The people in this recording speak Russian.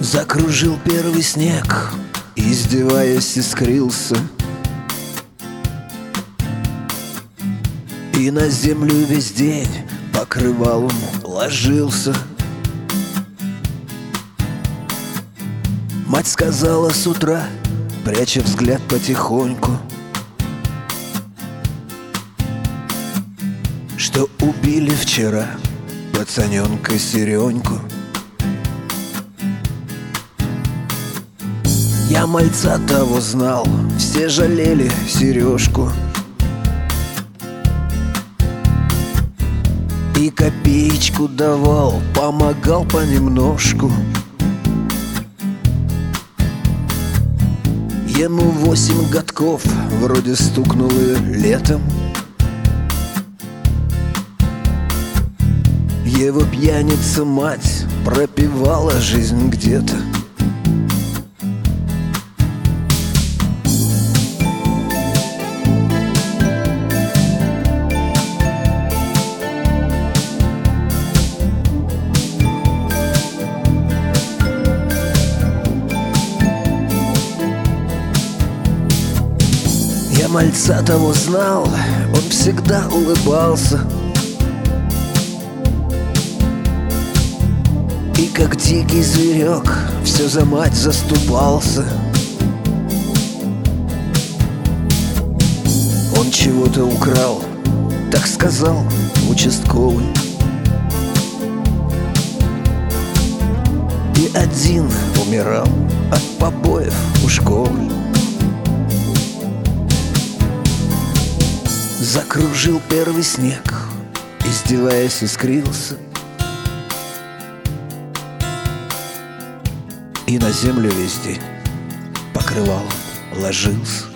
Закружил первый снег, издеваясь, искрился, и на землю весь день покрывалом ложился. Мать сказала с утра, пряча взгляд потихоньку, что убили вчера пацаненка Сереньку. Я мальца того знал, все жалели Сережку, и копеечку давал, помогал понемножку. Ему 8 годков, вроде стукнуло летом. Его пьяница мать пропивала жизнь где-то. Я мальца того знал, он всегда улыбался, и как дикий зверек все за мать заступался. Он чего-то украл, так сказал участковый, и один умирал от побоев у школы. Закружил первый снег, издеваясь, искрился, и на землю весь день покрывалом ложился.